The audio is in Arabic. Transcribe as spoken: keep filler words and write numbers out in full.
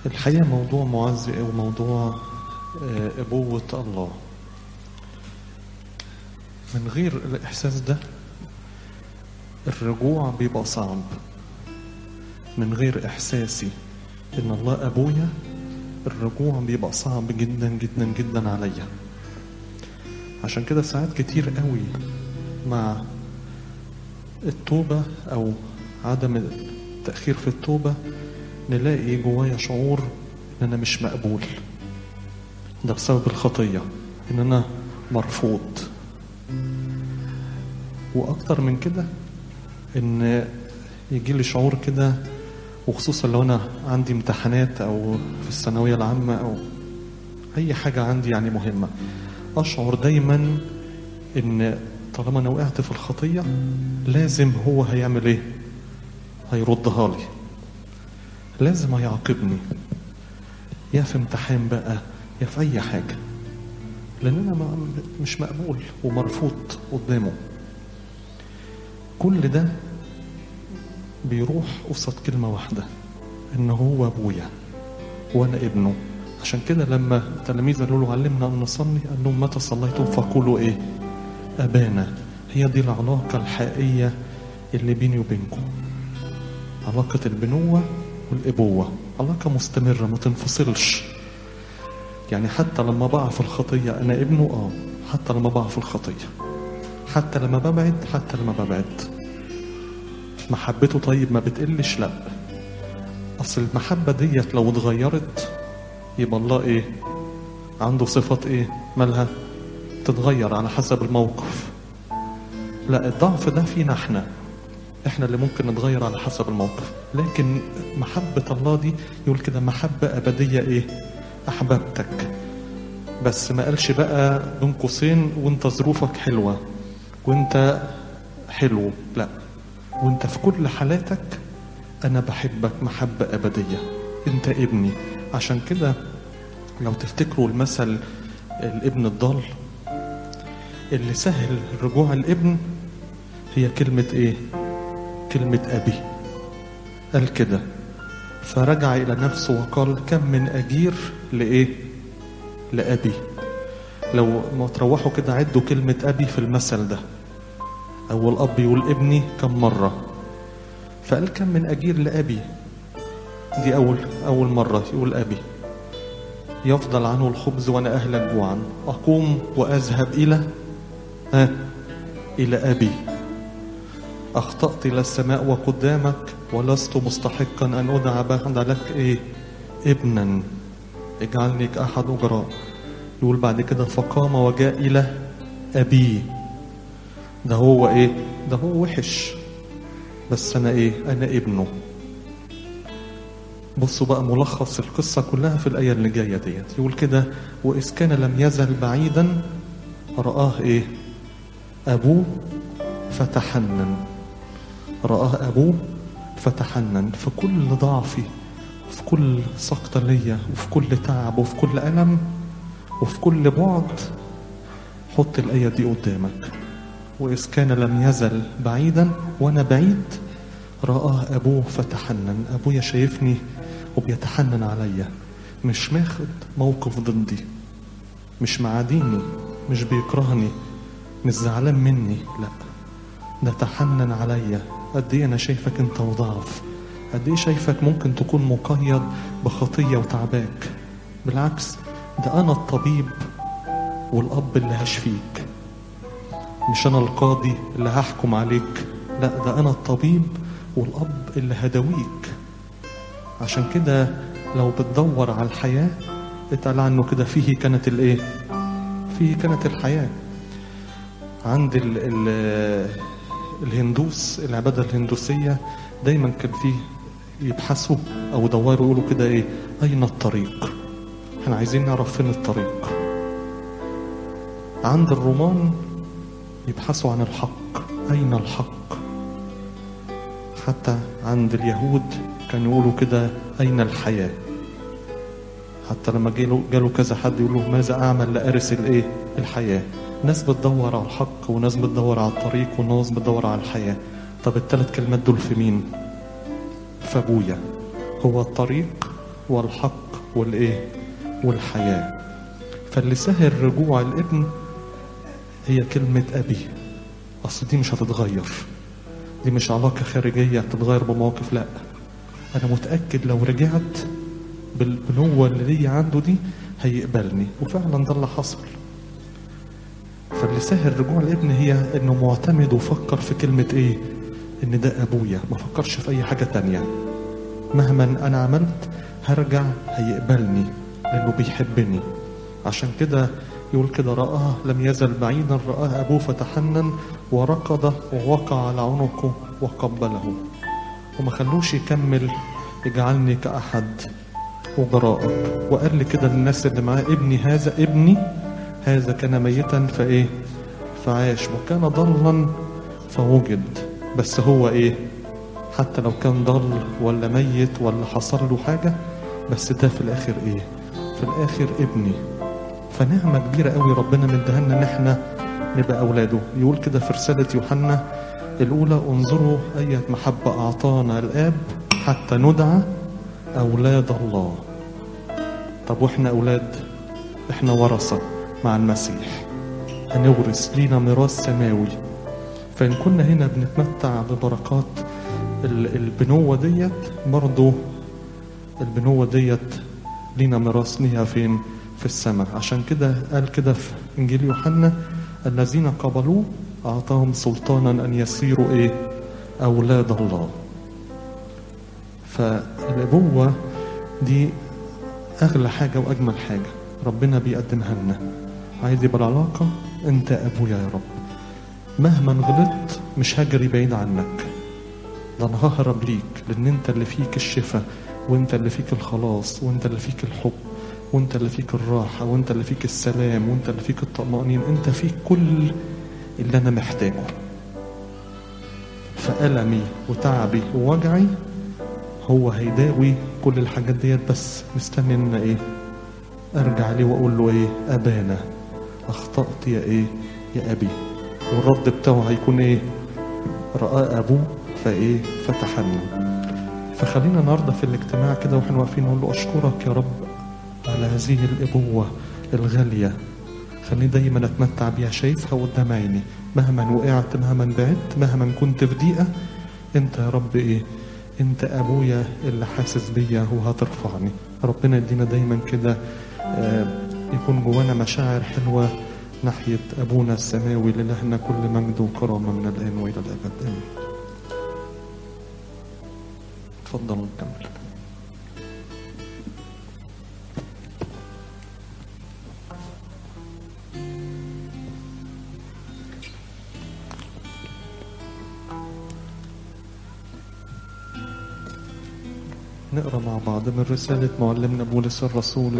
الحقيقة موضوع معز وموضوع أبوة الله. من غير الإحساس ده الرجوع بيبقى صعب. من غير إحساسي إن الله أبويا الرجوع بيبقى صعب جدا جدا جدا عليا. عشان كده ساعات كتير قوي مع التوبة أو عدم التأخير في التوبة نلاقي جوايا شعور إن أنا مش مقبول. ده بسبب الخطية، إن أنا مرفوض. وأكتر من كده إن يجي لي شعور كده، وخصوصا لو أنا عندي امتحانات أو في الثانوية العامة أو أي حاجة عندي يعني مهمة، أشعر دايما إن طالما أنا وقعت في الخطية لازم هو هيعمل إيه؟ هيردها لي، لازم هيعاقبني، يا في امتحان بقى يا في أي حاجة، لأن أنا مش مقبول ومرفوض قدامه. كل ده بيروح قصاد كلمة واحدة، إن هو أبويا وأنا ابنه. عشان كده لما التلاميذ قالوا له علمنا أن نصلي، قال لهم متى صليتم فقولوا إيه؟ أبانا. هي دي العلاقة الحقيقية اللي بيني وبينكم، علاقة البنوة والأبوة، علاقة مستمرة ما تنفصلش. يعني حتى لما بقع في الخطية أنا ابنه، آه حتى لما بقع في الخطية، حتى لما ببعد، حتى لما ببعد محبته طيب ما بتقلش. لا، أصل المحبة ديت لو اتغيرت يبقى الله إيه؟ عنده صفة إيه؟ مالها؟ تتغير على حسب الموقف. لا، الضعف ده فينا احنا احنا اللي ممكن نتغير على حسب الموقف. لكن محبة الله دي يقول كده محبة أبدية إيه؟ أحببتك. بس ما قالش بقى بين قوسين وانت ظروفك حلوة وانت حلو، لا، وانت في كل حالاتك أنا بحبك محبة أبدية، انت ابني. عشان كده لو تفتكروا المثل الابن الضال، اللي سهل رجوع الابن هي كلمة ايه؟ كلمة أبي. قال كده فرجع إلى نفسه وقال كم من أجير لإيه؟ لأبي. لو ما تروحوا كده عدوا كلمة أبي في المثل ده، أو الأب يقول ابني كم مرة، فقال كم من أجير لأبي، دي أول أول مرة يقول أبي. يفضل عنه الخبز وأنا أهلك جوعا، أقوم وأذهب إلى ها إلى أبي. أخطأت إلى السماء وقدامك ولست مستحقا أن أدعى بعد لك إيه؟ ابنا، اجعلني كأحد أجراء. يقول بعد كده فقام وجاء إلى أبي. ده هو إيه؟ ده هو وحش، بس أنا إيه؟ أنا ابنه. بصوا بقى ملخص القصة كلها في الآية اللي جاية ديت. يقول كده وإذ كان لم يزل بعيدا رآه إيه؟ أبوه فتحنن. رآه أبوه فتحنن. في كل ضعفي، في كل سقطة ليا، وفي كل تعب، وفي كل ألم، وفي كل بعد، حط الآية دي قدامك. وإذ كان لم يزل بعيدا وأنا بعيد رآه أبوه فتحنن. أبويا شايفني وبيتحنن عليا، مش ماخد موقف ضدي، مش معاديني، مش بيكرهني، مش زعلان مني، لا، ده تحنن عليا. قد ايه انا شايفك انت وضعف، قد ايه شايفك ممكن تكون مقيد بخطية وتعباك. بالعكس، ده انا الطبيب والاب اللي هشفيك، مش انا القاضي اللي هحكم عليك، لا، ده انا الطبيب والاب اللي هداويك. عشان كده لو بتدور على الحياة اتقال عنه كده فيه كانت الايه؟ فيه كانت الحياة. عند ال ال الهندوس، العبادة الهندوسية دايما كان فيه يبحثوا او يدوروا يقولوا كده ايه؟ اين الطريق؟ احنا عايزين نعرف فين الطريق. عند الرومان يبحثوا عن الحق، اين الحق؟ حتى عند اليهود كانوا يقولوا كده اين الحياة؟ حتى لما جالوا جالوا كذا حد يقولوا ماذا اعمل لارث الايه؟ الحياة. ناس بتدور على الحق، وناس بتدور على الطريق، وناس بتدور على الحياة. طب الثلاث كلمات دول في مين؟ في ابويا. هو الطريق والحق والايه والحياة. فاللي سهل رجوع الابن هي كلمة أبي. أصل دي مش هتتغير، دي مش علاقة خارجية هتتغير بمواقف، لا، أنا متأكد لو رجعت بالبنوة اللي لي عنده دي هيقبلني، وفعلا ده اللي حصل. فاللي سهل رجوع الابن هي إنه معتمد وفكر في كلمة إيه؟ إن ده أبويا، ما فكرش في أي حاجة تانية. مهما أنا عملت هرجع هيقبلني لأنه بيحبني. عشان كده يقول كده: رآه لم يزل بعيدا، رآه أبوه فتحنن وركض ووقع على عنقه وقبله. وما خلوش يكمل: اجعلني كأحد وجرائك. وقال لي كده للناس اللي معاه: ابني هذا ابني هذا كان ميتا فايه فعاش، وكان ضلا فوجد. بس هو ايه؟ حتى لو كان ضل ولا ميت ولا حصل له حاجة، بس ده في الاخر ايه؟ في الاخر ابني. فنعمة كبيرة قوي ربنا مديها لنا ان احنا نبقى اولاده. يقول كده في رسالة يوحنا الاولى: انظروا اية محبة اعطانا الاب حتى ندعى اولاد الله. طب واحنا اولاد؟ احنا ورثة مع المسيح، هنورث، لينا ميراث سماوي. فإن كنا هنا بنتمتع ببركات البنوة ديت، برضو البنوة ديت لينا ميراث ليها فين؟ في السماء. عشان كده قال كده في إنجيل يوحنا: الذين قبلوه أعطاهم سلطانا أن يصيروا إيه؟ أولاد الله. فالأبوة دي أغلى حاجة وأجمل حاجة ربنا بيقدمها لنا. عايز يبقى العلاقة أنت أبويا يا رب، مهما غلطت مش هجري بعيد عنك، ده أنا ههرب ليك، لأن أنت اللي فيك الشفاء، وأنت اللي فيك الخلاص، وأنت اللي فيك الحب، وأنت اللي فيك الراحة، وأنت اللي فيك السلام، وأنت اللي فيك الطمأنينة، أنت فيك كل اللي أنا محتاجه. فألمي وتعبي ووجعي هو هيداوي كل الحاجات ديت، بس مستني إن إيه؟ أرجع ليه وأقول له إيه؟ أبانا أخطأت يا إيه؟ يا أبي. والرد بتاعه هيكون إيه؟ رأى أبوه فإيه؟ فتحنن. فخلينا النهارده في الاجتماع كده واحنا واقفين نقول له: أشكرك يا رب على هذه الأبوة الغالية، خليني دايما أتمتع بيها، شايفها قدام عيني، مهما وقعت، مهما بعدت، مهما كنت في ضيقة، أنت يا رب إيه؟ أنت أبويا اللي حاسس بيا وهترفعني. ربنا يدينا دايما كده يكون جوانا مشاعر حلوة ناحية أبونا السماوي، لإلهنا كل مجد وكرامة من الآن وإلى الأبد، آمين. تفضلوا نكمل. نقرأ مع بعض من رسالة معلمنا بولس الرسول